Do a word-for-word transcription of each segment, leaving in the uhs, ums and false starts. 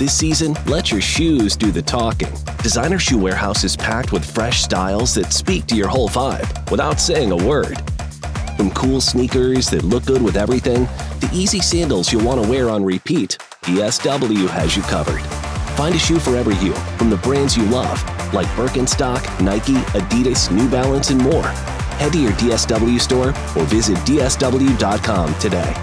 This season, let your shoes do the talking. Designer Shoe Warehouse is packed with fresh styles that speak to your whole vibe without saying a word. From cool sneakers that look good with everything, to easy sandals you'll want to wear on repeat, D S W has you covered. Find a shoe for every you from the brands you love, like Birkenstock, Nike, Adidas, New Balance, and more. Head to your D S W store or visit D S W dot com today.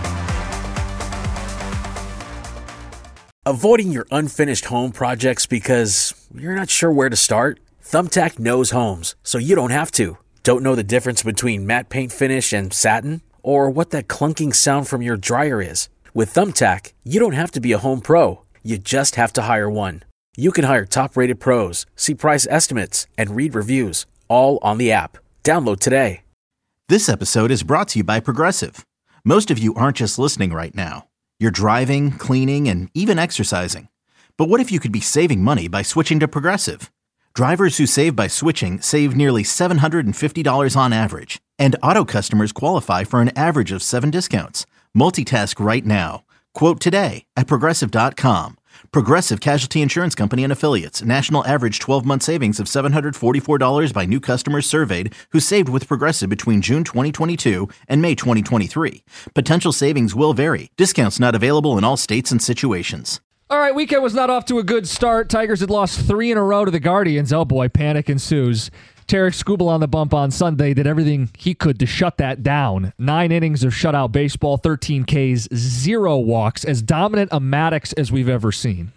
Avoiding your unfinished home projects because you're not sure where to start? Thumbtack knows homes, so you don't have to. Don't know the difference between matte paint finish and satin? Or what that clunking sound from your dryer is? With Thumbtack, you don't have to be a home pro. You just have to hire one. You can hire top-rated pros, see price estimates, and read reviews, all on the app. Download today. This episode is brought to you by Progressive. Most of you aren't just listening right now. You're driving, cleaning, and even exercising. But what if you could be saving money by switching to Progressive? Drivers who save by switching save nearly seven hundred fifty dollars on average. And auto customers qualify for an average of seven discounts. Multitask right now. Quote today at Progressive dot com. Progressive Casualty Insurance Company and Affiliates. National average twelve-month savings of seven hundred forty-four dollars by new customers surveyed who saved with Progressive between June twenty twenty-two and May twenty twenty-three. Potential savings will vary. Discounts not available in all states and situations. All right, weekend was not off to a good start. Tigers had lost three in a row to the Guardians. Oh boy, panic ensues. Tarek Skubal on the bump on Sunday did everything he could to shut that down. Nine innings of shutout baseball, thirteen Ks, zero walks, as dominant a Maddox as we've ever seen.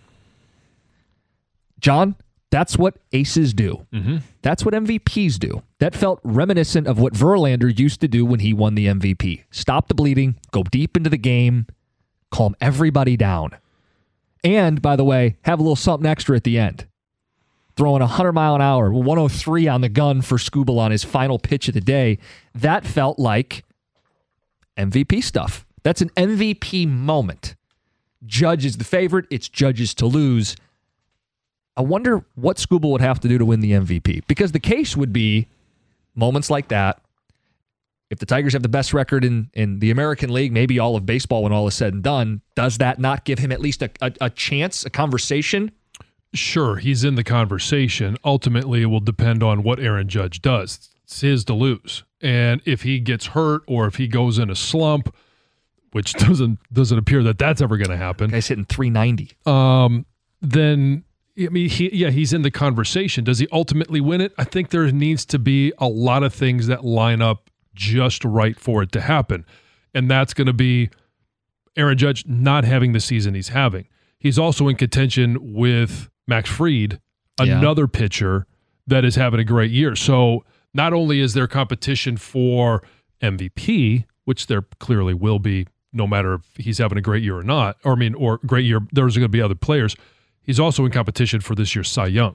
John, that's what aces do. Mm-hmm. That's what M V Ps do. That felt reminiscent of what Verlander used to do when he won the M V P. Stop the bleeding, go deep into the game, calm everybody down. And, by the way, have a little something extra at the end. Throwing one hundred mile an hour, one oh three on the gun for Skubal on his final pitch of the day. That felt like M V P stuff. That's an M V P moment. Judge is the favorite. It's Judge's to lose. I wonder what Skubal would have to do to win the M V P. Because the case would be moments like that. If the Tigers have the best record in, in the American League, maybe all of baseball when all is said and done, does that not give him at least a, a, a chance, a conversation? Sure, he's in the conversation. Ultimately, it will depend on what Aaron Judge does. It's his to lose. And if he gets hurt or if he goes in a slump, which doesn't doesn't appear that that's ever going to happen. Guy's hitting three ninety. Um, then, I mean, he, yeah, he's in the conversation. Does he ultimately win it? I think there needs to be a lot of things that line up just right for it to happen. And that's going to be Aaron Judge not having the season he's having. He's also in contention with Max Fried, another yeah. pitcher that is having a great year. So not only is there competition for M V P, which there clearly will be no matter if he's having a great year or not, or I mean, or great year, there's going to be other players. He's also in competition for this year's Cy Young.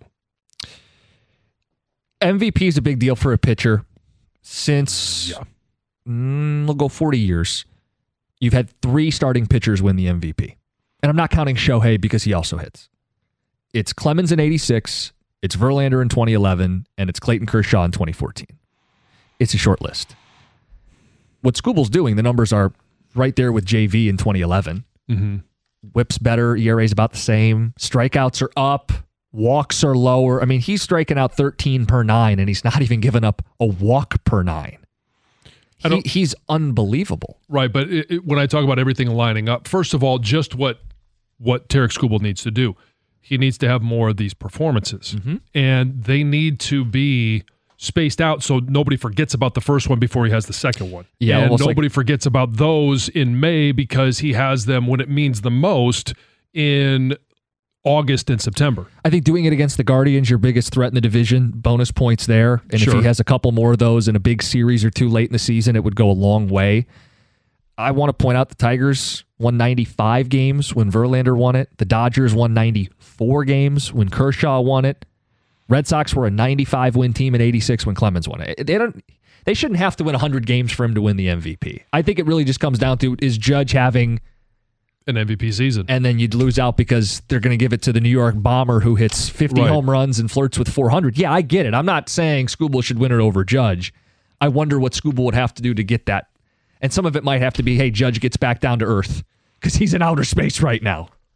M V P is a big deal for a pitcher. Since, yeah. mm, we'll go forty years, you've had three starting pitchers win the M V P. And I'm not counting Shohei because he also hits. It's Clemens in eighty-six, it's Verlander in twenty eleven, and it's Clayton Kershaw in twenty fourteen. It's a short list. What Skubal's doing, the numbers are right there with J V in twenty eleven. Mm-hmm. Whip's better, E R A's about the same. Strikeouts are up. Walks are lower. I mean, he's striking out thirteen per nine, and he's not even giving up a walk per nine. He, he's unbelievable. Right, but it, it, when I talk about everything lining up, first of all, just what what Tarek Skubal needs to do. He needs to have more of these performances. Mm-hmm. And they need to be spaced out so nobody forgets about the first one before he has the second one. Yeah, and nobody like- forgets about those in May because he has them when it means the most in August and September. I think doing it against the Guardians, your biggest threat in the division, bonus points there. And sure. If he has a couple more of those in a big series or two late in the season, it would go a long way. I want to point out the Tigers won ninety-five games when Verlander won it. The Dodgers won ninety-four games when Kershaw won it. Red Sox were a ninety-five win team in eighty-six when Clemens won it. They don't. They shouldn't have to win one hundred games for him to win the M V P. I think it really just comes down to, is Judge having an M V P season? And then you'd lose out because they're going to give it to the New York Bomber who hits fifty right. home runs and flirts with four hundred. Yeah, I get it. I'm not saying Skubal should win it over Judge. I wonder what Skubal would have to do to get that. And some of it might have to be, hey, Judge gets back down to earth because he's in outer space right now.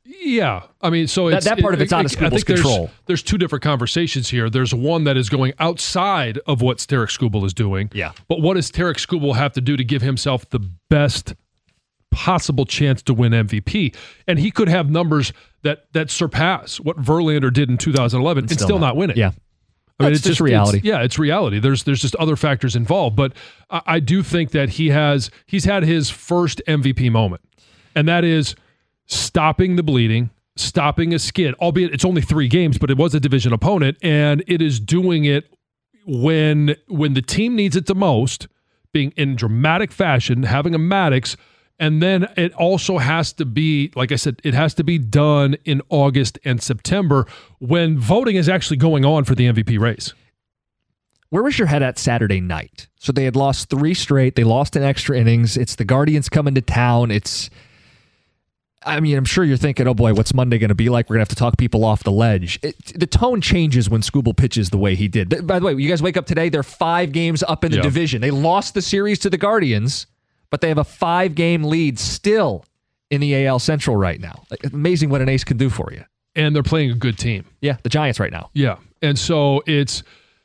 Yeah, I mean, so that, it's, that part of it's it, out of Skubal's control. There's, there's two different conversations here. There's one that is going outside of what Tarik Skubal is doing. Yeah. But what does Tarik Skubal have to do to give himself the best possible chance to win M V P? And he could have numbers that that surpass what Verlander did in two thousand eleven and, and still, still not. not win it. Yeah. I mean, That's it's just just reality. It's, yeah, it's reality. There's there's just other factors involved, but I, I do think that he has he's had his first M V P moment, and that is stopping the bleeding, stopping a skid. Albeit it's only three games, but it was a division opponent, and it is doing it when when the team needs it the most, being in dramatic fashion, having a Maddox. And then it also has to be, like I said, it has to be done in August and September when voting is actually going on for the M V P race. Where was your head at Saturday night? So they had lost three straight. They lost in extra innings. It's the Guardians coming to town. It's, I mean, I'm sure you're thinking, oh boy, what's Monday going to be like? We're going to have to talk people off the ledge. It, the tone changes when Skubal pitches the way he did. By the way, you guys wake up today, they're five games up in the yeah. division. They lost the series to the Guardians, but they have a five-game lead still in the A L Central right now. Like, amazing what an ace can do for you. And they're playing a good team. Yeah, the Giants right now. Yeah. And so it's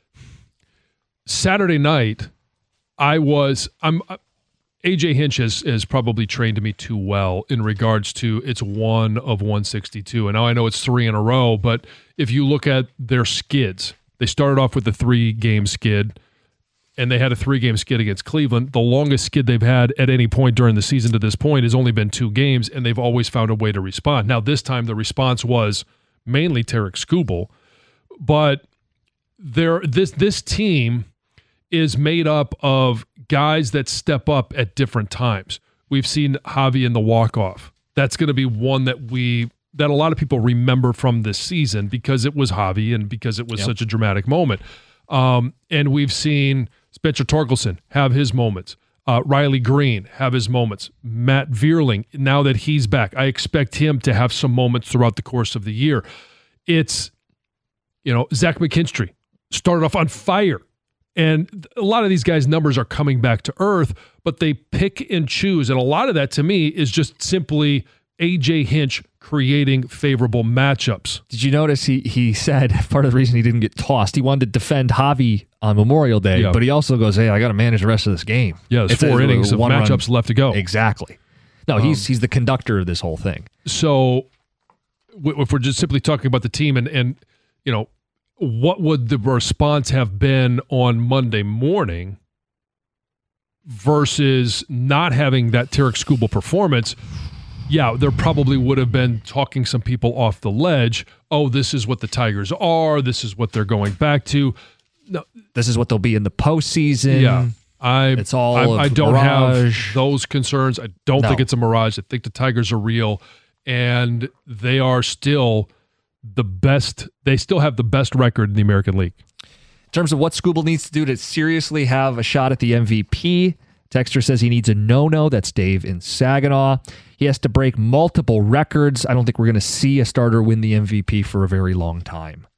Saturday night, I was, I'm, A J Hinch has, has probably trained me too well in regards to it's one of one sixty-two. And now I know it's three in a row, but if you look at their skids, they started off with the three-game skid, and they had a three-game skid against Cleveland. The longest skid they've had at any point during the season to this point has only been two games, and they've always found a way to respond. Now, this time the response was mainly Tarik Skubal, but there, this this team is made up of guys that step up at different times. We've seen Javi in the walk-off. That's going to be one that we that a lot of people remember from this season because it was Javi and because it was yep. such a dramatic moment. Um, and we've seen Spencer Torkelson have his moments. Uh, Riley Green have his moments. Matt Vierling, now that he's back, I expect him to have some moments throughout the course of the year. It's, you know, Zach McKinstry started off on fire. And a lot of these guys' numbers are coming back to earth, but they pick and choose. And a lot of that, to me, is just simply A J Hinch creating favorable matchups. Did you notice he he said part of the reason he didn't get tossed, he wanted to defend Javi on Memorial Day, yeah. but he also goes, hey, I got to manage the rest of this game. Yeah, there's it's four a, innings of matchups run. left to go. Exactly. No, um, he's he's the conductor of this whole thing. So if we're just simply talking about the team and, and you know, what would the response have been on Monday morning versus not having that Tarik Skubal performance? Yeah, there probably would have been talking some people off the ledge. Oh, this is what the Tigers are. This is what they're going back to. No, this is what they'll be in the postseason. Yeah, I. It's all. I, I don't mirage. have those concerns. I don't no. think it's a mirage. I think the Tigers are real, and they are still the best. They still have the best record in the American League. In terms of what Skubal needs to do to seriously have a shot at the M V P, Texter says he needs a no-no. That's Dave in Saginaw. He has to break multiple records. I don't think we're going to see a starter win the M V P for a very long time.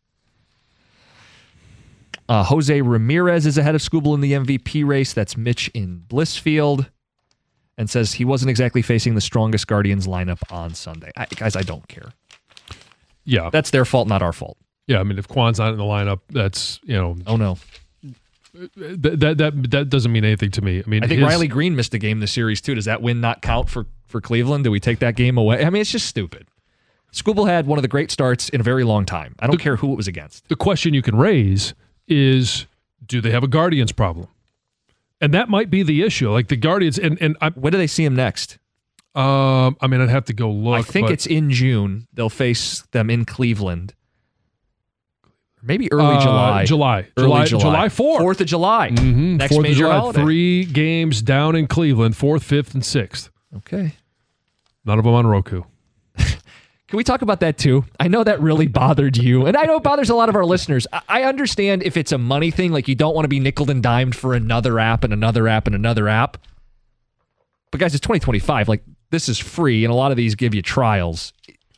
Uh, Jose Ramirez is ahead of Skubal in the M V P race. That's Mitch in Blissfield. And says he wasn't exactly facing the strongest Guardians lineup on Sunday. I, guys, I don't care. Yeah. That's their fault, not our fault. Yeah, I mean, if Kwan's not in the lineup, that's, you know. Oh, no. That that that, that doesn't mean anything to me. I mean, I think his, Riley Green missed a game in the series, too. Does that win not count for, for Cleveland? Do we take that game away? I mean, it's just stupid. Skubal had one of the great starts in a very long time. I don't the, care who it was against. The question you can raise is, do they have a Guardians problem? And that might be the issue. Like the Guardians, and, and I, when do they see him next? Um, I mean, I'd have to go look. I think it's in June. They'll face them in Cleveland. Maybe early uh, July. July. Early July. July. July fourth. fourth of July. Mm-hmm. Next fourth major of July. holiday. Three games down in Cleveland, fourth, fifth, and sixth. Okay. None of them on Roku. Can we talk about that too? I know that really bothered you, and I know it bothers a lot of our listeners. I understand if it's a money thing, like you don't want to be nickeled and dimed for another app and another app and another app. But guys, it's twenty twenty-five. Like, this is free, and a lot of these give you trials.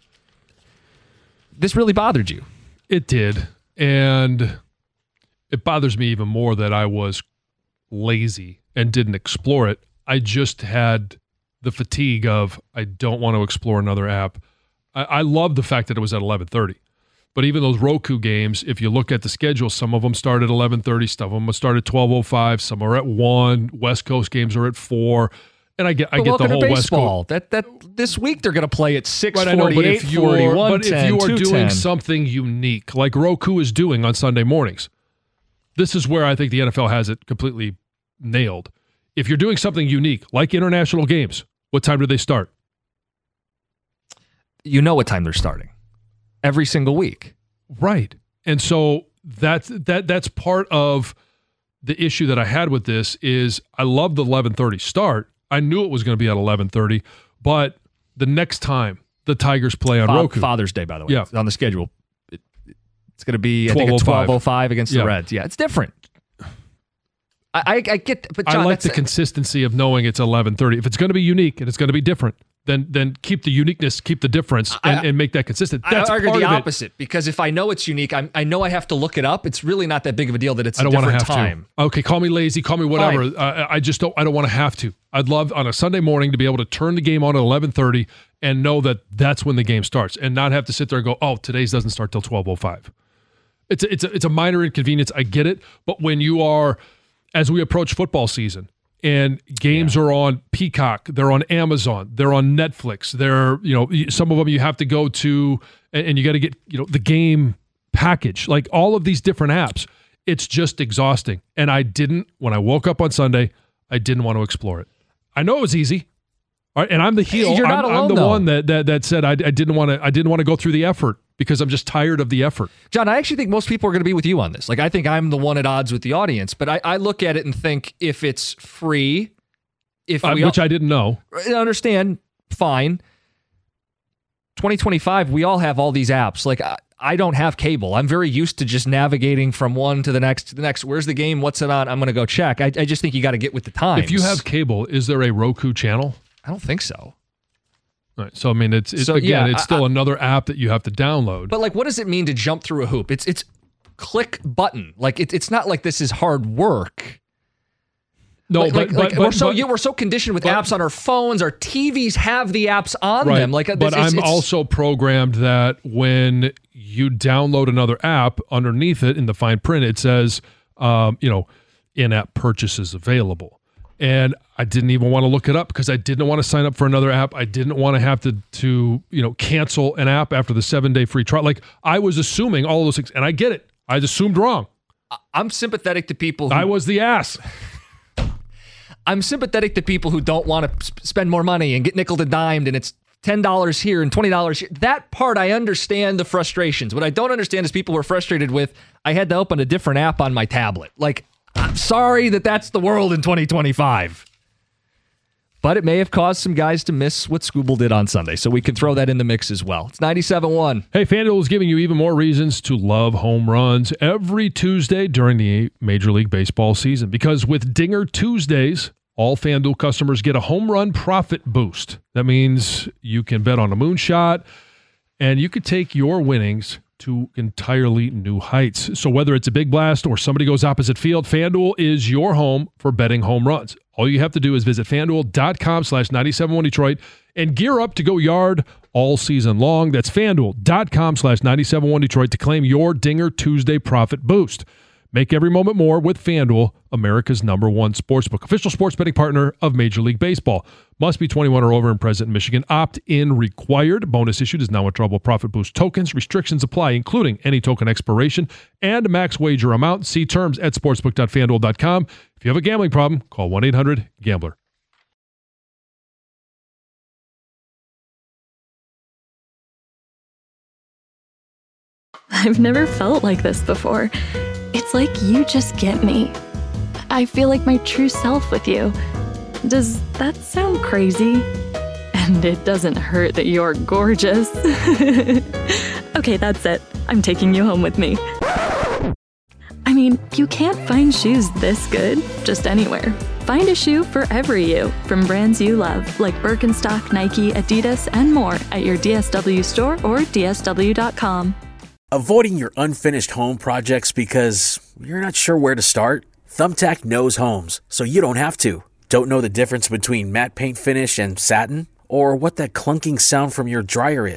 This really bothered you. It did. And it bothers me even more that I was lazy and didn't explore it. I just had the fatigue of, I don't want to explore another app. I, I love the fact that it was at eleven thirty. But even those Roku games, if you look at the schedule, some of them start at eleven thirty, some of them start at twelve oh five, some are at one. West Coast games are at four. And I get, I but get the whole West Coast. That that this week they're going to play at six forty, eight forty, one ten, But if you are two ten. doing something unique, like Roku is doing on Sunday mornings, this is where I think the N F L has it completely nailed. If you're doing something unique, like international games, what time do they start? You know what time they're starting. Every single week. Right. And so that's that that's part of the issue that I had with this is I love the eleven thirty start. I knew it was going to be at eleven thirty, but the next time the Tigers play on Fa- Roku. Father's Day, by the way. Yeah. It's on the schedule. It, it's going to be, I think, at twelve oh five against yeah. the Reds. Yeah, it's different. I, I, I get, but John, I like that's, the consistency of knowing it's eleven thirty. If it's going to be unique and it's going to be different, then then keep the uniqueness, keep the difference, and, I, and make that consistent. That's I argue part the of it. opposite because if I know it's unique, I'm, I know I have to look it up. It's really not that big of a deal that it's I a don't want to different have time. to. Okay, call me lazy, call me whatever. Uh, I just don't. I don't want to have to. I'd love on a Sunday morning to be able to turn the game on at eleven thirty and know that that's when the game starts, and not have to sit there and go, "Oh, today's doesn't start till twelve oh five." It's a, it's a, it's a minor inconvenience. I get it, but when you are, as we approach football season, and games yeah. are on Peacock, they're on Amazon, they're on Netflix, they're, you know, some of them you have to go to and, and you got to get, you know, the game package, like all of these different apps. It's just exhausting. And I didn't, when I woke up on Sunday, I didn't want to explore it. I know it was easy. All right, and I'm the heel. You're not I'm, alone, I'm the though. one that that that said I, I didn't want to I didn't want to go through the effort because I'm just tired of the effort. John, I actually think most people are going to be with you on this. Like, I think I'm the one at odds with the audience, but I, I look at it and think if it's free, if Uh, we which all, I didn't know. I understand, fine. twenty twenty-five, we all have all these apps. Like, I, I don't have cable. I'm very used to just navigating from one to the next to the next. Where's the game? What's it on? I'm going to go check. I, I just think you got to get with the times. If you have cable, is there a Roku channel? I don't think so. Right. So I mean, it's, it's So, again, yeah, it's still I- another app that you have to download. But like, what does it mean to jump through a hoop? It's it's click button. Like it, it's not like this is hard work. no, like, but, like, but, like but, we're so but, yeah, we're so conditioned with but- apps on our phones. Our T Vs have the apps on right. them. Like, this, but it's, I'm it's, also programmed that when you download another app, underneath it in the fine print, it says, um, you know, in-app purchases available. And I didn't even want to look it up because I didn't want to sign up for another app. I didn't want to have to, to you know, cancel an app after the seven-day free trial. Like, I was assuming all of those things, and I get it. I assumed wrong. I'm sympathetic to people. Who, I was the ass. I'm sympathetic to people who don't want to sp- spend more money and get nickel and dimed, and it's ten dollars here and twenty dollars here. That part, I understand the frustrations. What I don't understand is people were frustrated with, I had to open a different app on my tablet. Like, I'm sorry that that's the world in twenty twenty-five. But it may have caused some guys to miss what Scooble did on Sunday, so we can throw that in the mix as well. It's ninety-seven one. Hey, FanDuel is giving you even more reasons to love home runs every Tuesday during the Major League Baseball season. Because with Dinger Tuesdays, all FanDuel customers get a home run profit boost. That means you can bet on a moonshot, and you could take your winnings to entirely new heights. So whether it's a big blast or somebody goes opposite field, FanDuel is your home for betting home runs. All you have to do is visit FanDuel.com slash 971 Detroit and gear up to go yard all season long. That's FanDuel.com slash 971 Detroit to claim your Dinger Tuesday profit boost. Make every moment more with FanDuel, America's number one sportsbook. Official sports betting partner of Major League Baseball. Must be twenty-one or over and present in Michigan. Opt-in required. Bonus issued is non-withdrawable profit boost tokens. Restrictions apply, including any token expiration and max wager amount. See terms at sportsbook dot fanduel dot com. If you have a gambling problem, call one eight hundred gambler. I've never felt like this before. It's like you just get me. I feel like my true self with you. Does that sound crazy? And it doesn't hurt that you're gorgeous. Okay, that's it. I'm taking you home with me. I mean, you can't find shoes this good just anywhere. Find a shoe for every you from brands you love, like Birkenstock, Nike, Adidas, and more at your D S W store or D S W dot com. Avoiding your unfinished home projects because you're not sure where to start? Thumbtack knows homes, so you don't have to. Don't know the difference between matte paint finish and satin? Or what that clunking sound from your dryer is?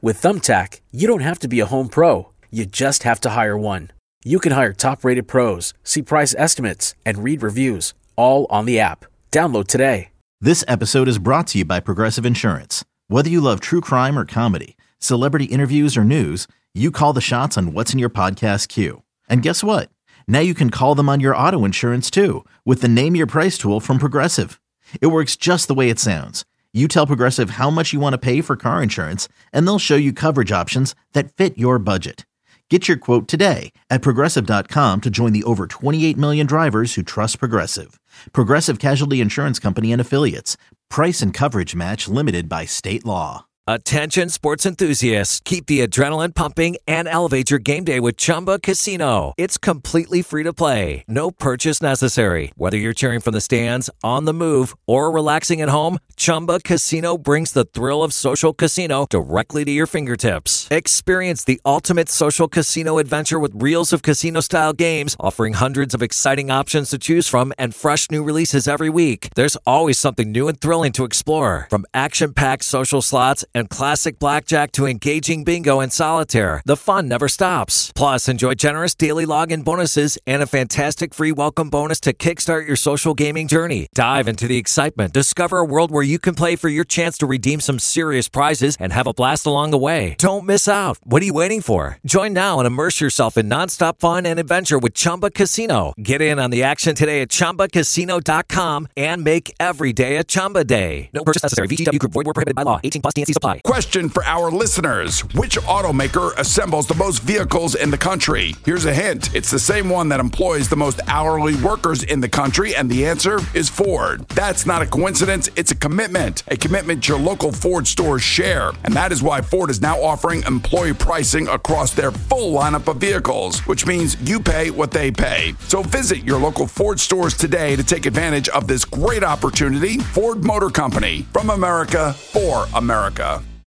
With Thumbtack, you don't have to be a home pro. You just have to hire one. You can hire top-rated pros, see price estimates, and read reviews, all on the app. Download today. This episode is brought to you by Progressive Insurance. Whether you love true crime or comedy, celebrity interviews or news, you call the shots on what's in your podcast queue. And guess what? Now you can call them on your auto insurance too with the Name Your Price tool from Progressive. It works just the way it sounds. You tell Progressive how much you want to pay for car insurance, and they'll show you coverage options that fit your budget. Get your quote today at Progressive dot com to join the over twenty-eight million drivers who trust Progressive. Progressive Casualty Insurance Company and Affiliates. Price and coverage match limited by state law. Attention sports enthusiasts, keep the adrenaline pumping and elevate your game day with Chumba Casino. It's completely free to play. No purchase necessary. Whether you're cheering from the stands, on the move, or relaxing at home, Chumba Casino brings the thrill of social casino directly to your fingertips. Experience the ultimate social casino adventure with reels of casino-style games, offering hundreds of exciting options to choose from and fresh new releases every week. There's always something new and thrilling to explore. From action-packed social slots and classic blackjack to engaging bingo and solitaire, the fun never stops. Plus, enjoy generous daily login bonuses and a fantastic free welcome bonus to kickstart your social gaming journey. Dive into the excitement. Discover a world where you can play for your chance to redeem some serious prizes and have a blast along the way. Don't miss out. What are you waiting for? Join now and immerse yourself in nonstop fun and adventure with Chumba Casino. Get in on the action today at Chumba Casino dot com and make every day a Chumba day. No purchase necessary. V G W Group. Void where prohibited by law. eighteen plus. T N C supply. Question for our listeners. Which automaker assembles the most vehicles in the country? Here's a hint. It's the same one that employs the most hourly workers in the country, and the answer is Ford. That's not a coincidence. It's a commitment. A commitment your local Ford stores share. And that is why Ford is now offering employee pricing across their full lineup of vehicles, which means you pay what they pay. So visit your local Ford stores today to take advantage of this great opportunity. Ford Motor Company. From America, for America.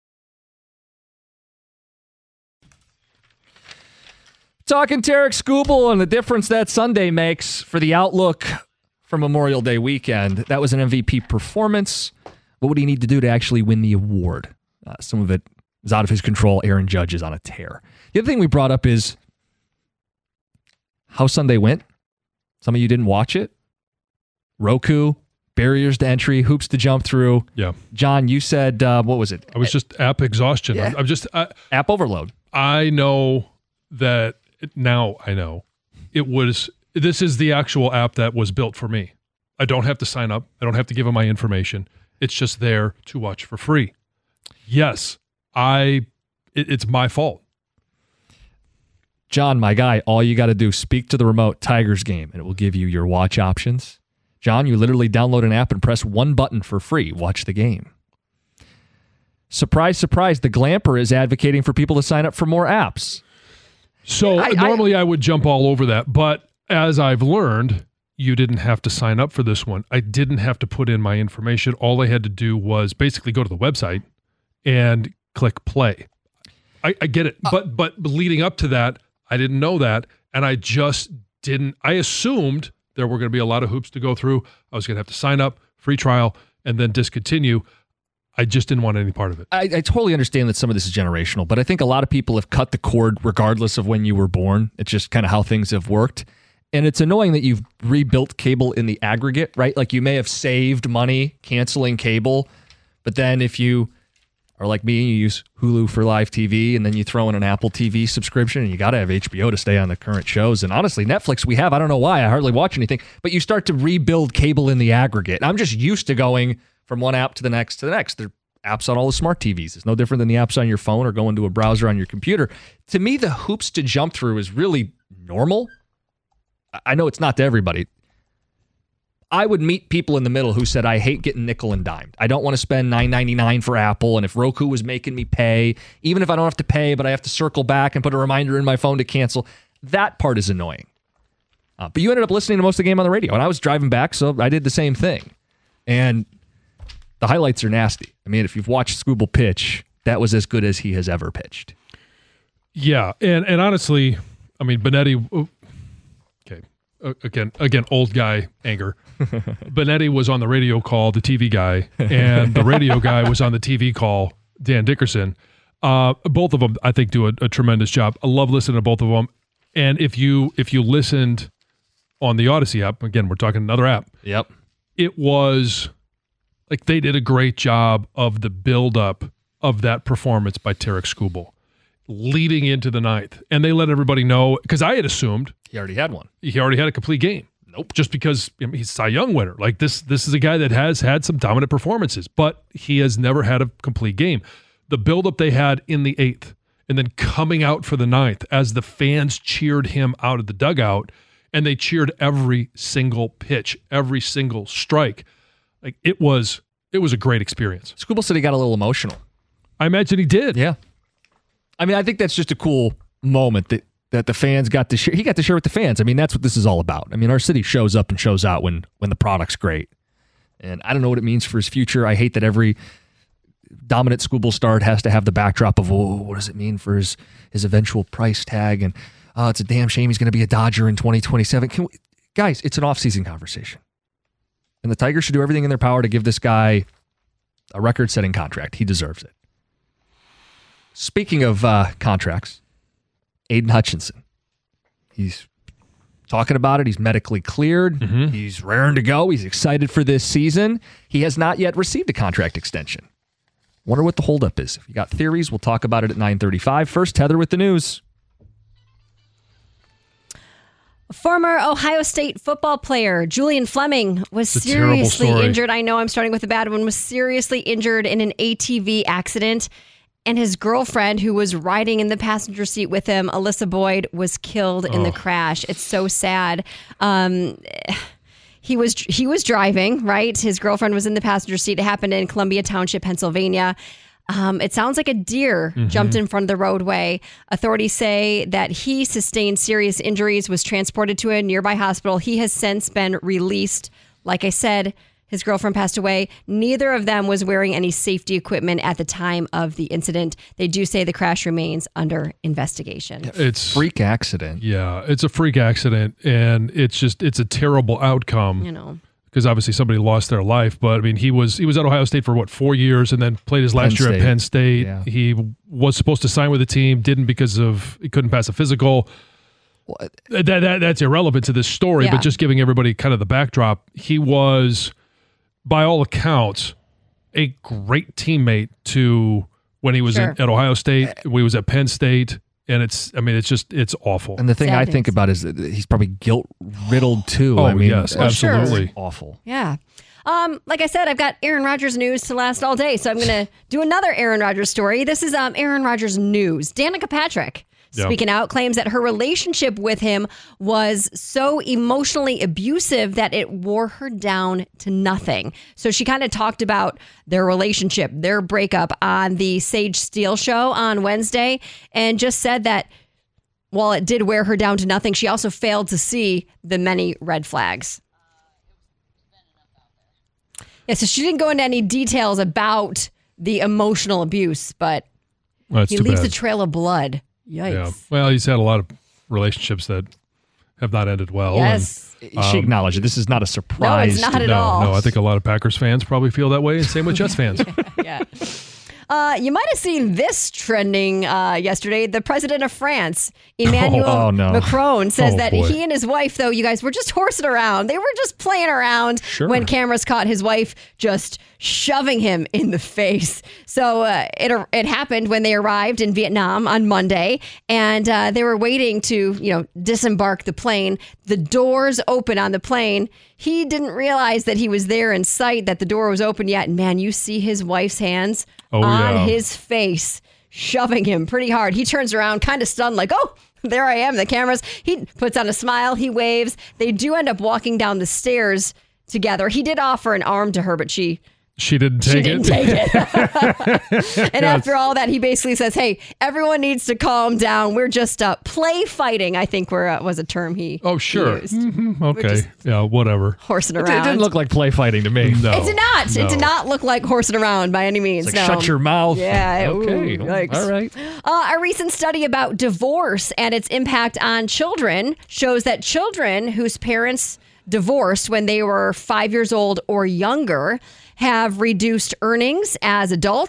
Talking Tarek Skubal and the difference that Sunday makes for the outlook for Memorial Day weekend. That was an M V P performance. What would he need to do to actually win the award? Uh, some of it is out of his control. Aaron Judge is on a tear. The other thing we brought up is how Sunday went. Some of you didn't watch it. Roku, barriers to entry, hoops to jump through. Yeah. John, you said, uh, what was it? I was just app exhaustion. Yeah. I'm, I'm just I, app overload. I know that now I know it was, this is the actual app that was built for me. I don't have to sign up. I don't have to give them my information. It's just there to watch for free. Yes, I, it, it's my fault. John, my guy, all you got to do, speak to the remote Tigers game, and it will give you your watch options. John, you literally download an app and press one button for free. Watch the game. Surprise, surprise, the Glamper is advocating for people to sign up for more apps. So I, normally I, I would jump all over that, but as I've learned, you didn't have to sign up for this one. I didn't have to put in my information. All I had to do was basically go to the website and click play. I, I get it, but but leading up to that, I didn't know that, and I just didn't. I assumed there were going to be a lot of hoops to go through. I was going to have to sign up, free trial, and then discontinue. I just didn't want any part of it. I, I totally understand that some of this is generational, but I think a lot of people have cut the cord regardless of when you were born. It's just kind of how things have worked. And it's annoying that you've rebuilt cable in the aggregate, right? Like you may have saved money canceling cable, but then if you are like me, you use Hulu for live T V, and then you throw in an Apple T V subscription, and you got to have H B O to stay on the current shows. And honestly, Netflix we have, I don't know why, I hardly watch anything, but you start to rebuild cable in the aggregate. I'm just used to going from one app to the next to the next. There are apps on all the smart T Vs. It's no different than the apps on your phone or going to a browser on your computer. To me, the hoops to jump through is really normal. I know it's not to everybody. I would meet people in the middle who said, I hate getting nickel and dimed. I don't want to spend nine ninety-nine for Apple, and if Roku was making me pay, even if I don't have to pay, but I have to circle back and put a reminder in my phone to cancel, that part is annoying. Uh, but you ended up listening to most of the game on the radio, and I was driving back, so I did the same thing. And the highlights are nasty. I mean, if you've watched Skubal pitch, that was as good as he has ever pitched. Yeah, and and honestly, I mean, Benetti, okay, again, again, old guy anger. Benetti was on the radio call, the T V guy, and the radio guy was on the T V call, Dan Dickerson. Uh, both of them, I think, do a, a tremendous job. I love listening to both of them. And if you if you listened on the Odyssey app, again, we're talking another app. Yep. It was like they did a great job of the buildup of that performance by Tarek Skubal leading into the ninth. And they let everybody know, because I had assumed He already had one. he already had a complete game. Nope. Just because I mean, he's a Cy Young winner. Like this, this is a guy that has had some dominant performances, but he has never had a complete game. The buildup they had in the eighth and then coming out for the ninth as the fans cheered him out of the dugout, and they cheered every single pitch, every single strike. Like it was, it was a great experience. Skubal said he got a little emotional. I imagine he did. Yeah. I mean, I think that's just a cool moment that, that the fans got to share. He got to share with the fans. I mean, that's what this is all about. I mean, our city shows up and shows out when when the product's great. And I don't know what it means for his future. I hate that every dominant Skubal start has to have the backdrop of, oh, what does it mean for his, his eventual price tag? And oh, it's a damn shame he's going to be a Dodger in twenty twenty-seven. Can we, guys, it's an off-season conversation. And the Tigers should do everything in their power to give this guy a record-setting contract. He deserves it. Speaking of uh, contracts, Aiden Hutchinson. He's talking about it. He's medically cleared. Mm-hmm. He's raring to go. He's excited for this season. He has not yet received a contract extension. Wonder what the holdup is. If you got theories, we'll talk about it at nine thirty-five. First, Heather with the news. Former Ohio State football player Julian Fleming was It's a terrible seriously story. injured. I know I'm starting with a bad one. Was seriously injured in an A T V accident. And his girlfriend, who was riding in the passenger seat with him, Alyssa Boyd, was killed in Oh. the crash. It's so sad. Um, he was he was driving, right? His girlfriend was in the passenger seat. It happened in Columbia Township, Pennsylvania. Um, it sounds like a deer Mm-hmm. jumped in front of the roadway. Authorities say that he sustained serious injuries, was transported to a nearby hospital. He has since been released. Like I said, his girlfriend passed away. Neither of them was wearing any safety equipment at the time of the incident. They do say the crash remains under investigation. It's Freak accident. Yeah, it's a freak accident, and it's just it's a terrible outcome. You know, Because obviously somebody lost their life, but I mean he was he was at Ohio State for what four years, and then played his last Penn year at State. Penn State. Yeah. He was supposed to sign with the team, didn't because of he couldn't pass a physical. What? That, that that's irrelevant to this story, Yeah. but just giving everybody kind of the backdrop. He was, by all accounts, a great teammate to when he was Sure. in, at Ohio State, when he was at Penn State, and it's I mean it's just it's awful. And the thing I Sad think news. about is that he's probably guilt-riddled too. Oh, I mean, yes, Well, sure. absolutely. awful. yeah. Um, like I said, I've got Aaron Rodgers news to last all day, so I'm going to do another Aaron Rodgers story. This is um, Aaron Rodgers news. Danica Patrick, Yeah. speaking out, claims that her relationship with him was so emotionally abusive that it wore her down to nothing. So she kind of talked about their relationship, their breakup on the Sage Steele show on Wednesday, and just said that while it did wear her down to nothing, she also failed to see the many red flags. Yeah, so she didn't go into any details about the emotional abuse, but Well, that's he too leaves bad. a trail of blood. Yikes. Yeah. Well, he's had a lot of relationships that have not ended well. Yes. She acknowledged it. This is not a surprise. not to- at And, no, all. no, I think a lot of Packers fans probably feel that way, and same with Jets fans. Yeah. Uh, you might have seen this trending uh, yesterday. The president of France, Emmanuel Oh, no. Macron, says Oh, that boy. he and his wife, though, you guys were just horsing around. They were just playing around Sure. when cameras caught his wife just shoving him in the face. So uh, it it happened when they arrived in Vietnam on Monday, and uh, they were waiting to you know disembark the plane. The doors open on the plane. He didn't realize that he was there in sight, that the door was open yet. And man, you see his wife's hands Oh, on yeah. his face, shoving him pretty hard. He turns around, kind of stunned, like, oh, there I am, the cameras. He puts on a smile, he waves. They do end up walking down the stairs together. He did offer an arm to her, but she She didn't she take didn't it. take it. And after all that, he basically says, hey, everyone needs to calm down. We're just uh, play fighting, I think were, uh, was a term he Oh, sure. used. Mhm, okay. just- Yeah, whatever. Horsing It, around. it didn't look like play fighting to me. No. It did not. It did No. not look like horsing around by any means. It's like, no. shut your mouth. Yeah. Okay. Ooh, yikes. All right. Uh, a recent study about divorce and its impact on children shows that children whose parents divorced when they were five years old or younger have reduced earnings as adults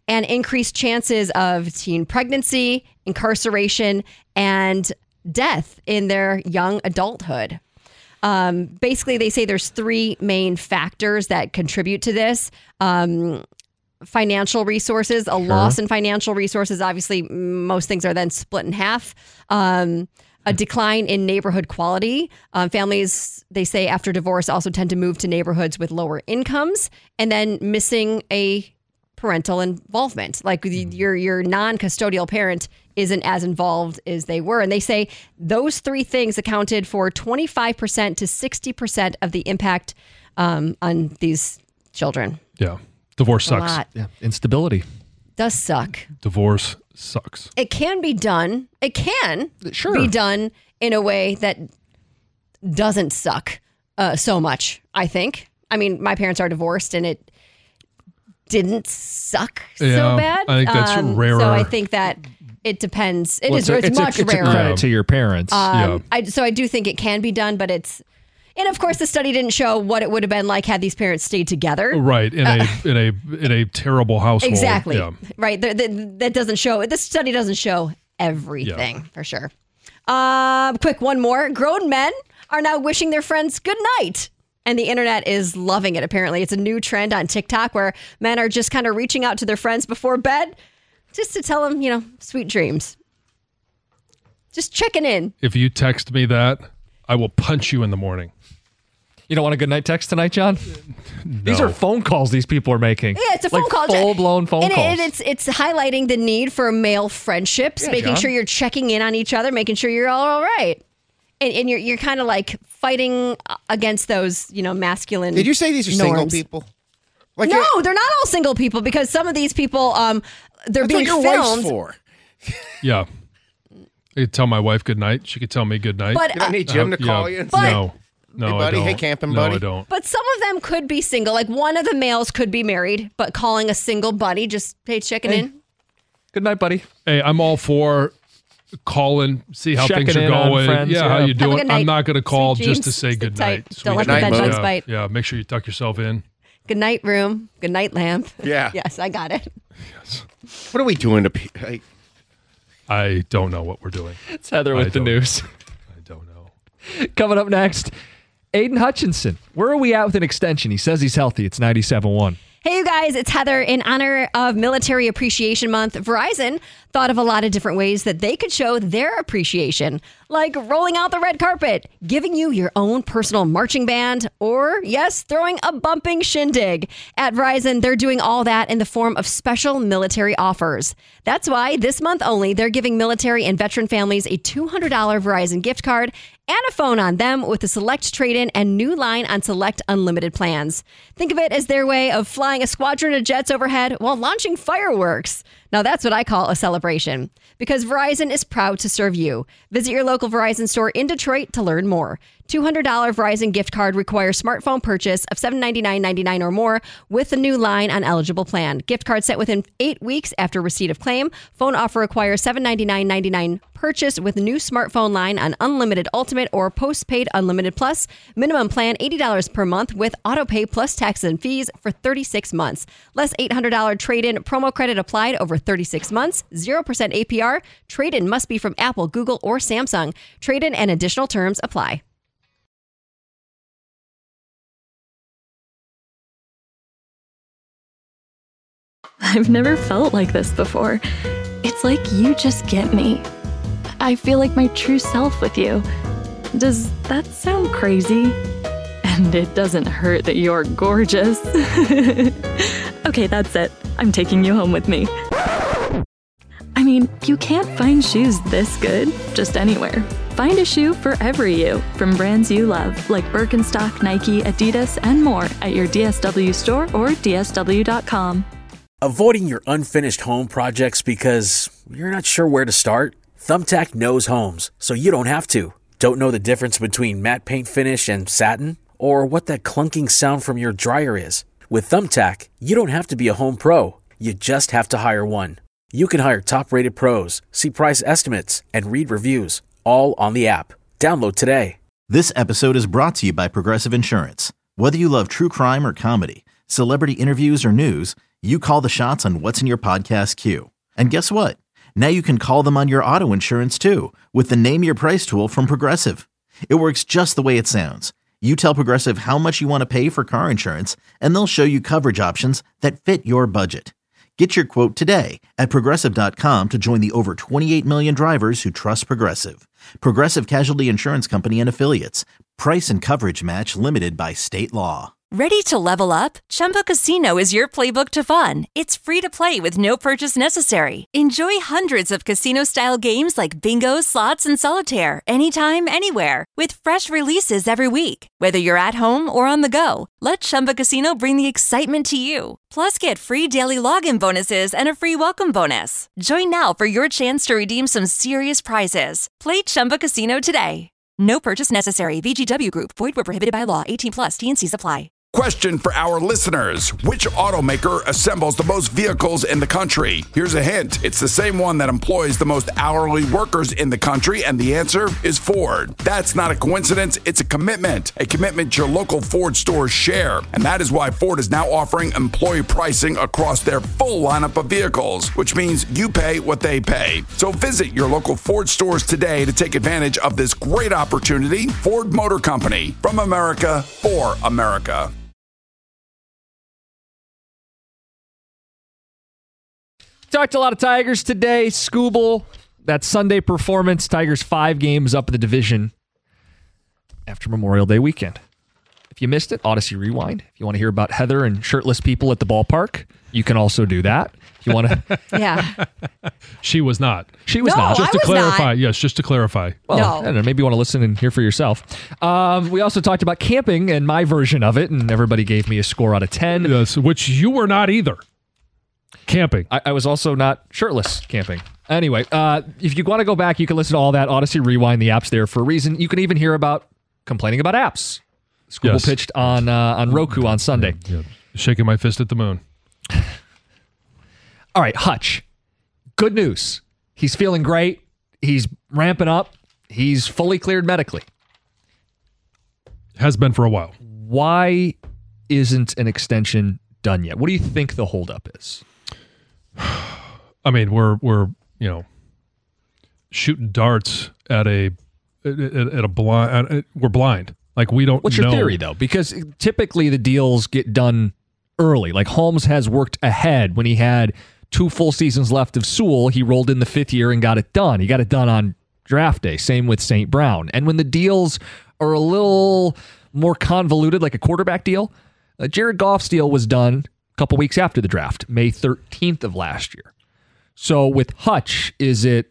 and increased chances of teen pregnancy, incarceration, and death in their young adulthood. Um, basically, they say there's three main factors that contribute to this. Um, financial resources, a sure. loss in financial resources. Obviously, most things are then split in half. Um, a decline in neighborhood quality. Um, families, they say, after divorce also tend to move to neighborhoods with lower incomes, and then missing a parental involvement. Like mm. your your non-custodial parent isn't as involved as they were. And they say those three things accounted for twenty-five percent to sixty percent of the impact um, on these children. Yeah. Divorce sucks. A lot. Yeah. Instability. Does suck. Divorce sucks. It can be done. It can sure. be done in a way that doesn't suck uh, so much, I think. I mean, my parents are divorced and it didn't suck yeah, so bad. I think that's um, rarer. So I think that it depends. It well, is. It's, a, it's, it's much a, it's rarer. a credit to your parents. Um, yeah. I, so I do think it can be done, but it's, and of course the study didn't show what it would have been like had these parents stayed together. Right. In uh, a in a in a terrible household. Exactly. Yeah. Right. The, the, that doesn't show, this study doesn't show everything yeah. for sure. Uh, quick, one more. Grown men are now wishing their friends good night. And the internet is loving it, apparently. It's a new trend on TikTok where men are just kind of reaching out to their friends before bed just to tell them, you know, sweet dreams. Just checking in. If you text me that, I will punch you in the morning. You don't want a good night text tonight, John? No. These are phone calls these people are making. Yeah, it's a phone like call. Full-blown phone and calls. It, and it's it's highlighting the need for male friendships, yeah, making John. sure you're checking in on each other, making sure you're all all right. And, and you're you're kind of like fighting against those, you know, masculine Did you say these are norms. single people? Like no, they're not all single people because some of these people, um, they're That's being what your filmed. wife's for. Yeah. I could tell my wife good night. She could tell me good night. But You don't uh, need Jim Uh, to call yeah. you? But- no. No, Hey, buddy. I don't. Hey, camping no, buddy. I don't. But some of them could be single. Like one of the males could be married, but calling a single buddy, just hey, checking Hey. in. Good night, buddy. Hey, I'm all for calling, see how Checking things are in on going. friends, yeah, yeah. how you Have a doing? good night. I'm not going to call Sweet just to dreams. say Sleep good tight. night. Don't Sweet let the dreams. bed bugs yeah. bite. Yeah, make sure you tuck yourself in. Good night room. Good night lamp. Yeah. Yes, I got it. What are we doing to people? Like, I don't know what we're doing. It's Heather I with the don't- news. I don't know. Coming up next, Aiden Hutchinson. Where are we at with an extension? He says he's healthy. It's ninety-seven point one. Hey, you guys, it's Heather. In honor of Military Appreciation Month, Verizon thought of a lot of different ways that they could show their appreciation, like rolling out the red carpet, giving you your own personal marching band, or, yes, throwing a bumping shindig. At Verizon, they're doing all that in the form of special military offers. That's why this month only, they're giving military and veteran families a two hundred dollars Verizon gift card and a phone on them with a select trade-in and new line on select unlimited plans. Think of it as their way of flying a squadron of jets overhead while launching fireworks. Now that's what I call a celebration, because Verizon is proud to serve you. Visit your local Verizon store in Detroit to learn more. two hundred dollars Verizon gift card requires smartphone purchase of seven hundred ninety-nine dollars and ninety-nine cents or more with a new line on eligible plan. Gift card sent within eight weeks after receipt of claim. Phone offer requires seven hundred ninety-nine dollars and ninety-nine cents purchase with new smartphone line on Unlimited Ultimate or Postpaid Unlimited Plus. Minimum plan eighty dollars per month with auto pay plus taxes and fees for thirty-six months. Less eight hundred dollars trade-in promo credit applied over thirty-six months. zero percent A P R. Trade-in must be from Apple, Google, or Samsung. Trade-in and additional terms apply. I've never felt like this before. It's like you just get me. I feel like my true self with you. Does that sound crazy? And it doesn't hurt that you're gorgeous. Okay, that's it. I'm taking you home with me. I mean, you can't find shoes this good just anywhere. Find a shoe for every you from brands you love, like Birkenstock, Nike, Adidas, and more at your D S W store or D S W dot com. Avoiding your unfinished home projects because you're not sure where to start? Thumbtack knows homes, so you don't have to. Don't know the difference between matte paint finish and satin? Or what that clunking sound from your dryer is? With Thumbtack, you don't have to be a home pro. You just have to hire one. You can hire top-rated pros, see price estimates, and read reviews, all on the app. Download today. This episode is brought to you by Progressive Insurance. Whether you love true crime or comedy, celebrity interviews or news, You call the shots on what's in your podcast queue. And guess what? Now you can call them on your auto insurance too with the Name Your Price tool from Progressive. It works just the way it sounds. You tell Progressive how much you want to pay for car insurance, and they'll show you coverage options that fit your budget. Get your quote today at Progressive dot com to join the over twenty-eight million drivers who trust Progressive. Progressive Casualty Insurance Company and Affiliates. Price and coverage match limited by state law. Ready to level up? Chumba Casino is your playbook to fun. It's free to play with no purchase necessary. Enjoy hundreds of casino-style games like bingo, slots, and solitaire anytime, anywhere with fresh releases every week. Whether you're at home or on the go, let Chumba Casino bring the excitement to you. Plus, get free daily login bonuses and a free welcome bonus. Join now for your chance to redeem some serious prizes. Play Chumba Casino today. No purchase necessary. V G W Group. Void where prohibited by law. eighteen plus. T and C's apply. Question for our listeners. Which automaker assembles the most vehicles in the country? Here's a hint. It's the same one that employs the most hourly workers in the country, and the answer is Ford. That's not a coincidence. It's a commitment. A commitment your local Ford stores share. And that is why Ford is now offering employee pricing across their full lineup of vehicles, which means you pay what they pay. So visit your local Ford stores today to take advantage of this great opportunity. Ford Motor Company. From America, for America. Talked a lot of Tigers today. Skubal, that Sunday performance. Tigers five games up in the division after Memorial Day weekend. If you missed it, Odyssey Rewind. If you want to hear about Heather and shirtless people at the ballpark, you can also do that. If you want to, yeah. She was not. She was No, not. Just I to was clarify, not. yes, just to clarify. Well, No. I don't know. Maybe you want to listen and hear for yourself. Um, we also talked about camping and my version of it, and everybody gave me a score out of ten. Yes, which you were not either. Camping. I, I was also not shirtless camping. Anyway, uh, if you want to go back, you can listen to all that. Odyssey Rewind, the app's there for a reason. You can even hear about complaining about apps. Skubal Yes. pitched on uh, on Roku on Sunday. Yeah. Shaking my fist at the moon. All right, Hutch. Good news. He's feeling great. He's ramping up. He's fully cleared medically. Has been for a while. Why isn't an extension done yet? What do you think the holdup is? I mean, we're we're you know shooting darts at a at, at a blind. At, we're blind. Like we don't. What's know. your theory though? Because typically the deals get done early. Like Holmes has worked ahead. When he had two full seasons left of Sewell, he rolled in the fifth year and got it done. He got it done on draft day. Same with Saint Brown. And when the deals are a little more convoluted, like a quarterback deal, uh, Jared Goff's deal was done a couple weeks after the draft, May thirteenth of last year. So with Hutch, is it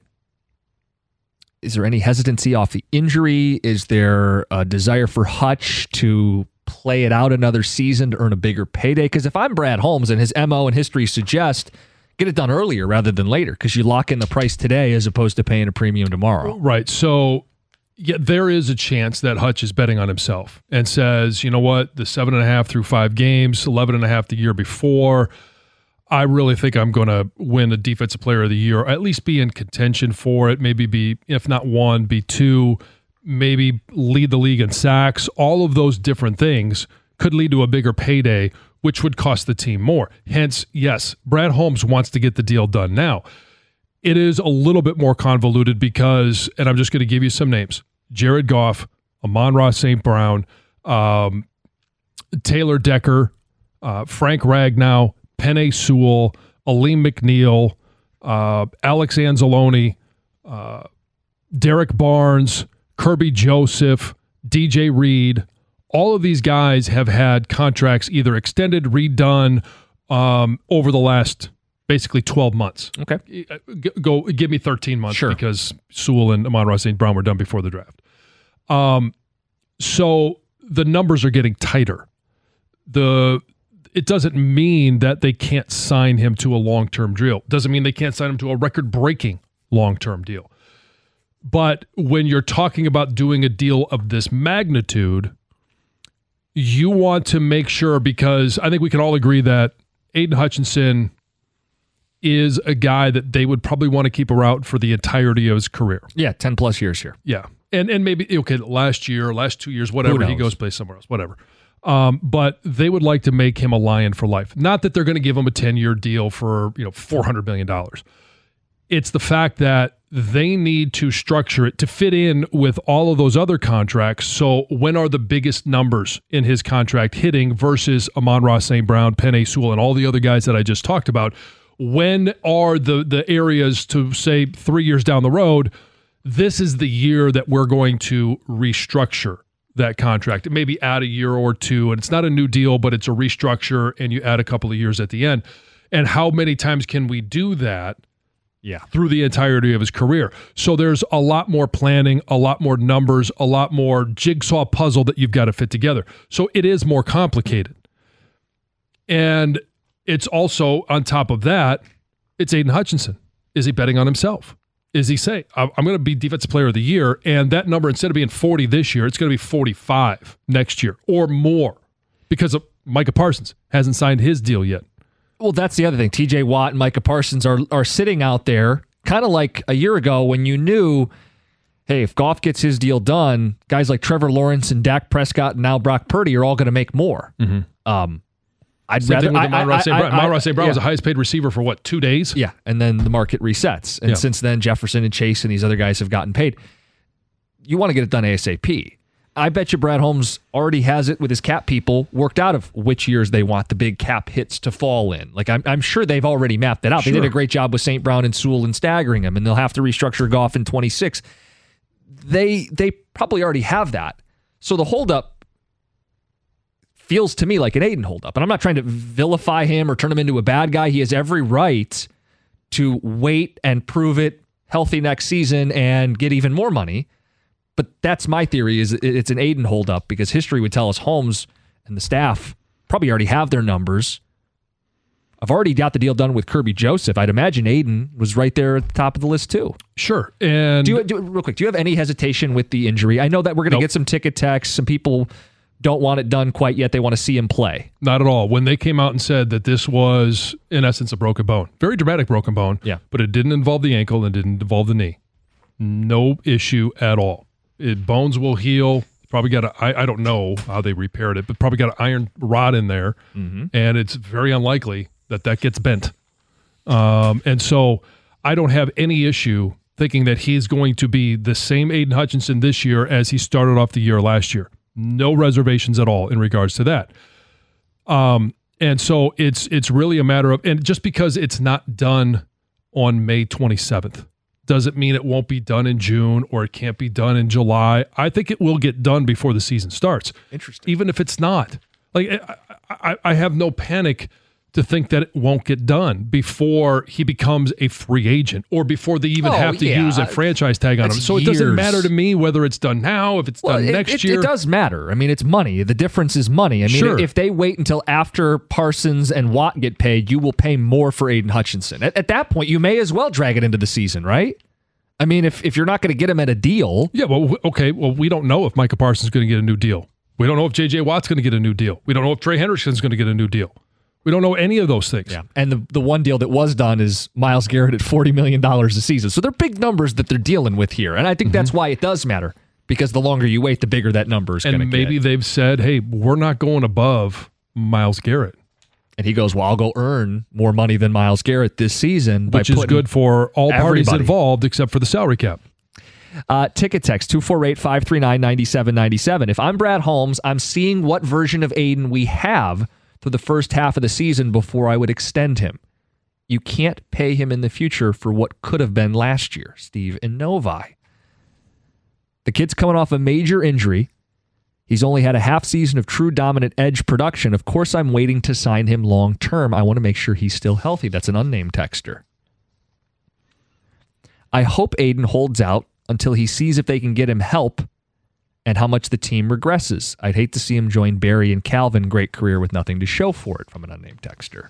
is there any hesitancy off the injury? Is there a desire for Hutch to play it out another season to earn a bigger payday? Because if I'm Brad Holmes and his M O and history suggest get it done earlier rather than later, because you lock in the price today as opposed to paying a premium tomorrow. Right. So yeah, there is a chance that Hutch is betting on himself and says, you know what, the seven and a half through five games, eleven and a half the year before, I really think I'm going to win a defensive player of the year, or at least be in contention for it. Maybe be, if not one, be two, maybe lead the league in sacks. All of those different things could lead to a bigger payday, which would cost the team more. Hence, yes, Brad Holmes wants to get the deal done now. It is a little bit more convoluted because, and I'm just going to give you some names, Jared Goff, Amon-Ra Saint Brown, um, Taylor Decker, uh, Frank Ragnow, Penei Sewell, Aleem McNeil, uh, Alex Anzalone, uh, Derek Barnes, Kirby Joseph, D J Reed. All of these guys have had contracts either extended, redone um, over the last basically twelve months. Okay. G- Go give me thirteen months Sure. because Sewell and Amon-Ra Saint Brown were done before the draft. Um, so the numbers are getting tighter. The it doesn't mean that they can't sign him to a long-term deal. Doesn't mean they can't sign him to a record-breaking long-term deal. But when you're talking about doing a deal of this magnitude, you want to make sure, because I think we can all agree that Aiden Hutchinson is a guy that they would probably want to keep around for the entirety of his career. Yeah, ten plus years here. Yeah. And and maybe, okay, last year, last two years, whatever, he knows? goes play somewhere else, whatever. Um, but they would like to make him a Lion for life. Not that they're going to give him a ten-year deal for, you know, four hundred million dollars. It's the fact that they need to structure it to fit in with all of those other contracts. So when are the biggest numbers in his contract hitting versus Amon-Ra Saint Brown, Penei Sewell, and all the other guys that I just talked about? When are the, the areas to say three years down the road, this is the year that we're going to restructure that contract? It maybe add a year or two, and it's not a new deal, but it's a restructure, and you add a couple of years at the end. And how many times can we do that? Yeah, through the entirety of his career. So there's a lot more planning, a lot more numbers, a lot more jigsaw puzzle that you've got to fit together. So it is more complicated. And it's also, on top of that, it's Aiden Hutchinson. Is he betting on himself? Is he say, I'm going to be Defensive Player of the Year, and that number, instead of being forty this year, it's going to be forty-five next year or more because of Micah Parsons hasn't signed his deal yet. Well, that's the other thing. T J Watt and Micah Parsons are are sitting out there kind of like a year ago when you knew, hey, if Goff gets his deal done, guys like Trevor Lawrence and Dak Prescott and now Brock Purdy are all going to make more. Mm-hmm. Um, I'd Same rather... thing with Amon-Ra Saint Brown. Amon-Ra Saint Brown yeah. was the highest paid receiver for, what, two days? Yeah, and then the market resets. And yeah. since then, Jefferson and Chase and these other guys have gotten paid. You want to get it done ASAP. I bet you Brad Holmes already has it with his cap people worked out of which years they want the big cap hits to fall in. Like, I'm, I'm sure they've already mapped that out. Sure. They did a great job with Saint Brown and Sewell and staggering them, and they'll have to restructure Goff in twenty-six. They they probably already have that. So the holdup feels to me like an Aiden holdup. And I'm not trying to vilify him or turn him into a bad guy. He has every right to wait and prove it healthy next season and get even more money. But that's my theory, is it's an Aiden holdup because history would tell us Holmes and the staff probably already have their numbers. I've already got the deal done with Kirby Joseph. I'd imagine Aiden was right there at the top of the list too. Sure. And do you, do, real quick, do you have any hesitation with the injury? I know that we're going to nope. get some ticket texts. Some people don't want it done quite yet. They want to see him play. Not at all. When they came out and said that this was, in essence, a broken bone, very dramatic broken bone, yeah. but it didn't involve the ankle and didn't involve the knee. No issue at all. It, bones will heal. Probably got a, I, I don't know how they repaired it, but probably got an iron rod in there, mm-hmm. and it's very unlikely that that gets bent. Um, and so I don't have any issue thinking that he's going to be the same Aiden Hutchinson this year as he started off the year last year. No reservations at all in regards to that. Um, and so it's it's really a matter of, and just because it's not done on May twenty-seventh, doesn't mean it won't be done in June or it can't be done in July. I think it will get done before the season starts. Interesting. Even if it's not. Like, I, I, I have no panic to think that it won't get done before he becomes a free agent or before they even oh, have to yeah. use a franchise tag on him. So years. It doesn't matter to me whether it's done now, if it's well, done it, next it, year. It does matter. I mean, it's money. The difference is money. I mean, sure. if they wait until after Parsons and Watt get paid, you will pay more for Aiden Hutchinson. At, at that point, you may as well drag it into the season, right? I mean, if, if you're not going to get him at a deal. Yeah, well, okay. Well, we don't know if Micah Parsons is going to get a new deal. We don't know if J J. Watt's going to get a new deal. We don't know if Trey Hendrickson's going to get a new deal. We don't know any of those things. Yeah. And the, the one deal that was done is Myles Garrett at forty million dollars a season. So they're big numbers that they're dealing with here. And I think mm-hmm. that's why it does matter, because the longer you wait, the bigger that number is going to get. And maybe they've said, hey, we're not going above Myles Garrett. And he goes, well, I'll go earn more money than Myles Garrett this season. Which is good for all parties everybody. involved except for the salary cap. Uh, ticket text two four eight, five three nine, nine seven nine seven. If I'm Brad Holmes, I'm seeing what version of Aiden we have for the first half of the season before I would extend him. You can't pay him in the future for what could have been last year. Steve in Novi. The kid's coming off a major injury. He's only had a half season of true dominant edge production. Of course, I'm waiting to sign him long term. I want to make sure he's still healthy. That's an unnamed texter. I hope Aiden holds out until he sees if they can get him help and how much the team regresses. I'd hate to see him join Barry and Calvin. Great career with nothing to show for it, from an unnamed texter.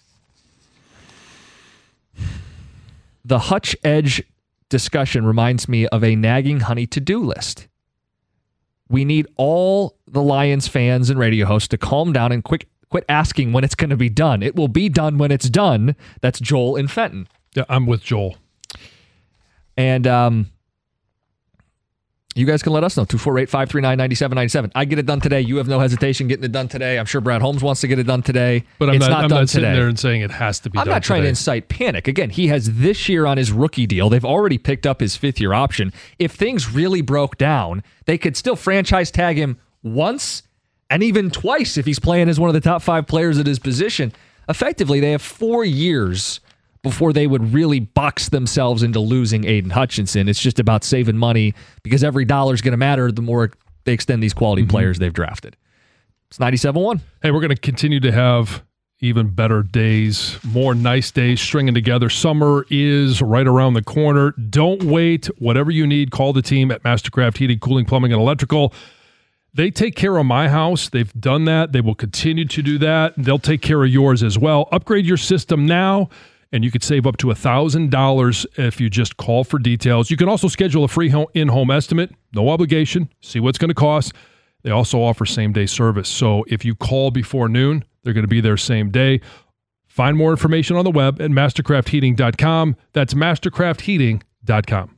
The Hutch Edge discussion reminds me of a nagging Honey to-do list. We need all the Lions fans and radio hosts to calm down and quick, quit asking when it's going to be done. It will be done when it's done. That's Joel in Fenton. Yeah, I'm with Joel. And, um... You guys can let us know. two four eight, five three nine, nine seven nine seven. I get it done today. You have no hesitation getting it done today. I'm sure Brad Holmes wants to get it done today. But I'm it's not, not I'm done not sitting today. there and saying it has to be I'm done not trying today. to incite panic. Again, he has this year on his rookie deal. They've already picked up his fifth year option. If things really broke down, they could still franchise tag him once and even twice if he's playing as one of the top five players at his position. Effectively, they have four years before they would really box themselves into losing Aiden Hutchinson. It's just about saving money because every dollar is going to matter the more they extend these quality mm-hmm. players they've drafted. It's ninety-seven one. Hey, we're going to continue to have even better days, more nice days stringing together. Summer is right around the corner. Don't wait. Whatever you need, call the team at Mastercraft Heating, Cooling, Plumbing, and Electrical. They take care of my house. They've done that. They will continue to do that. They'll take care of yours as well. Upgrade your system now, and you could save up to one thousand dollars if you just call for details. You can also schedule a free in-home estimate, no obligation, see what's going to cost. They also offer same-day service. So if you call before noon, they're going to be there same day. Find more information on the web at mastercraft heating dot com. That's mastercraft heating dot com.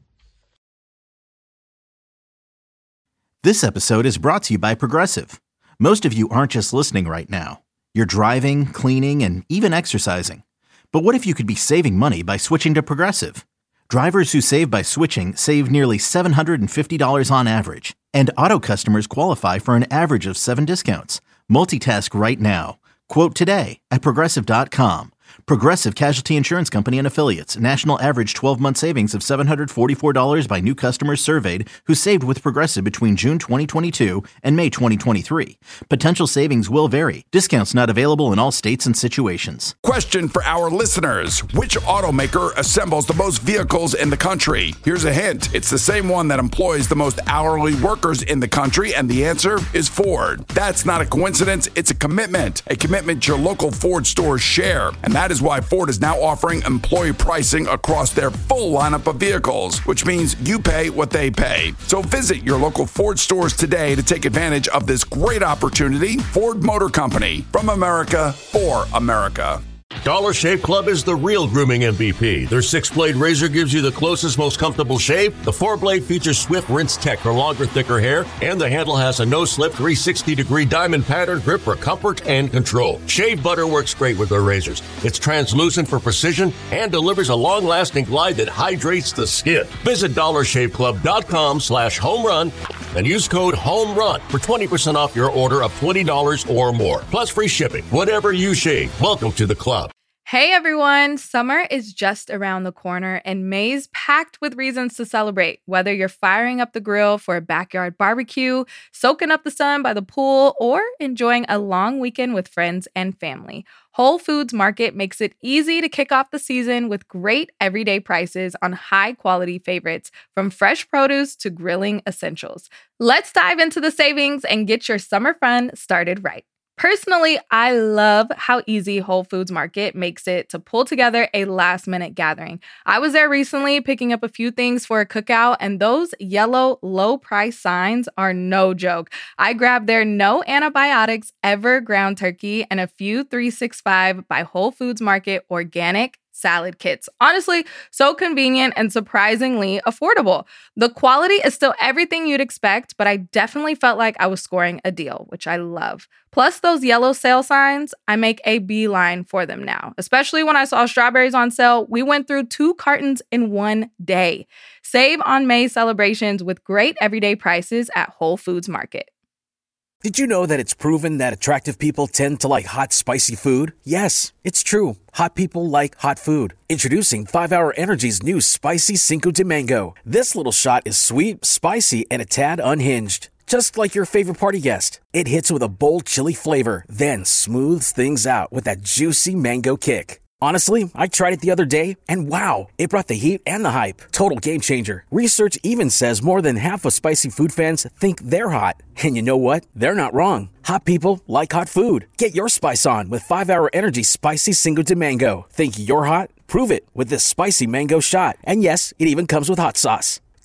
This episode is brought to you by Progressive. Most of you aren't just listening right now. You're driving, cleaning, and even exercising. But what if you could be saving money by switching to Progressive? Drivers who save by switching save nearly seven hundred fifty dollars on average. And auto customers qualify for an average of seven discounts. Multitask right now. Quote today at progressive dot com. Progressive Casualty Insurance Company and Affiliates. National average twelve-month savings of seven hundred forty-four dollars by new customers surveyed who saved with Progressive between June twenty twenty-two and May twenty twenty-three. Potential savings will vary. Discounts not available in all states and situations. Question for our listeners. Which automaker assembles the most vehicles in the country? Here's a hint. It's the same one that employs the most hourly workers in the country, and the answer is Ford. That's not a coincidence. It's a commitment. A commitment your local Ford stores share. And that is why Ford is now offering employee pricing across their full lineup of vehicles, which means you pay what they pay. So visit your local Ford stores today to take advantage of this great opportunity. Ford Motor Company, from America for America. Dollar Shave Club is the real grooming M V P. Their six-blade razor gives you the closest, most comfortable shave. The four-blade features Swift Rinse Tech for longer, thicker hair, and the handle has a no-slip three hundred sixty degree diamond pattern grip for comfort and control. Shave butter works great with their razors. It's translucent for precision and delivers a long-lasting glide that hydrates the skin. Visit dollar shave club dot com slash home run and use code HOMERUN for twenty percent off your order of twenty dollars or more, plus free shipping. Whatever you shave, welcome to the club. Hey everyone, summer is just around the corner and May's packed with reasons to celebrate. Whether you're firing up the grill for a backyard barbecue, soaking up the sun by the pool, or enjoying a long weekend with friends and family, Whole Foods Market makes it easy to kick off the season with great everyday prices on high-quality favorites, from fresh produce to grilling essentials. Let's dive into the savings and get your summer fun started right. Personally, I love how easy Whole Foods Market makes it to pull together a last-minute gathering. I was there recently picking up a few things for a cookout, and those yellow low-price signs are no joke. I grabbed their no antibiotics ever ground turkey and a few three sixty-five by Whole Foods Market organic salad kits. Honestly, so convenient and surprisingly affordable. The quality is still everything you'd expect, but I definitely felt like I was scoring a deal, which I love. Plus those yellow sale signs, I make a beeline for them now. Especially when I saw strawberries on sale, we went through two cartons in one day. Save on May celebrations with great everyday prices at Whole Foods Market. Did you know that it's proven that attractive people tend to like hot, spicy food? Yes, it's true. Hot people like hot food. Introducing five hour Energy's new Spicy Cinco de Mango. This little shot is sweet, spicy, and a tad unhinged. Just like your favorite party guest. It hits with a bold chili flavor, then smooths things out with that juicy mango kick. Honestly, I tried it the other day, and wow, it brought the heat and the hype. Total game changer. Research even says more than half of spicy food fans think they're hot. And you know what? They're not wrong. Hot people like hot food. Get your spice on with five hour Energy Spicy Cinco de Mango. Think you're hot? Prove it with this spicy mango shot. And yes, it even comes with hot sauce.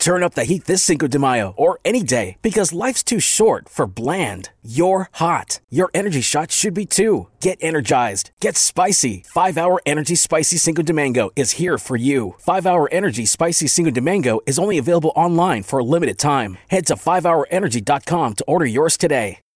Turn up the heat this Cinco de Mayo or any day because life's too short for bland. You're hot. Your energy shot should be too. Get energized. Get spicy. five hour Energy Spicy Cinco de Mango is here for you. five hour Energy Spicy Cinco de Mango is only available online for a limited time. Head to five hour energy dot com to order yours today.